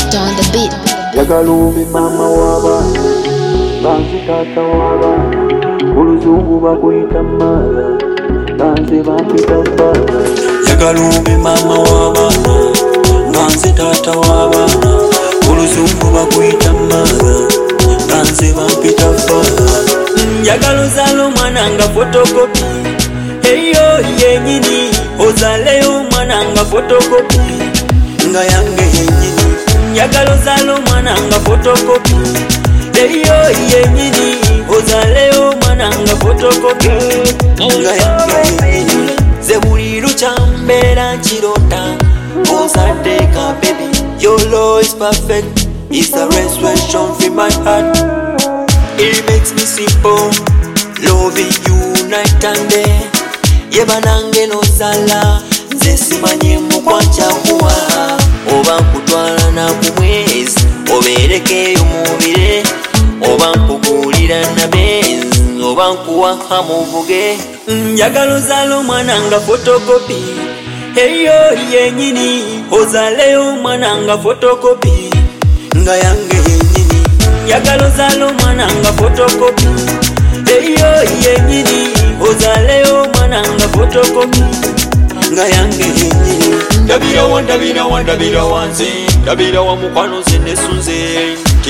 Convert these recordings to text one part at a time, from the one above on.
Victor on the beat. Yagalubi mama waba, banzi tata waba, uluzungu bakuita mala, banzi bampita fala. Yagalubi mama waba, banzi tata waba, uluzungu bakuita mala, banzi bampita fala. Yagaluzalo mwananga fotokopi, heyo yenyini, ozaleyo mwananga fotokopi, nga yange yenyini. Yagaluzalo mwananga fotokopi, heyo yenyini, ozaleyo mwananga fotokopi, nga yange yenyini. Zebuliru chambera chirota, ozadeka baby, your law is perfect, it's a restoration for my heart. It makes me simple, loving you night and day. Yeba nange no sala, nze simanye mukwacha kuwa. Oba nkutwala na kumwezi, obereke umubire. Oba nkugulira na benzi, oba nkuwaha muvuge. Yagaluzalo mwananga fotokopi, heyo yenyini, ozaleyo mwananga fotokopi, nga yange yenyini. Yagaluzalo mwananga fotokopi, heyo yenyini, ozaleyo mwananga fotokopi, nga yange yenyini. Ndabira wanze, ndabira wa mukwano zenesunze.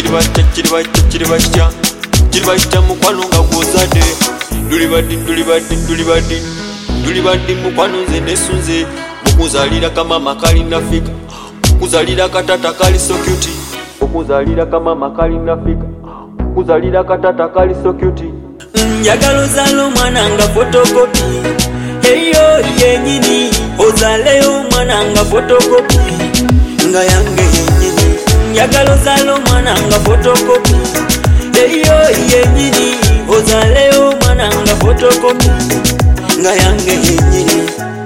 Kiribata mukwano nga gwozade. Ndulibadi mukwano zenesunze. Mukuzalira kama makali nafika, mukuzalira katata kali so cute. Okuzalira kama makali nafika, okuzalira katata kali so cute. Yagaluzalo mwananga fotokopi, heyo yenyini, ozaleyo mwananga fotokopi, nga yange yenyini. Yagaluzalo mwananga fotokopi, heyo yenyini, ozaleyo mwananga fotokopi, nga yange yenyini.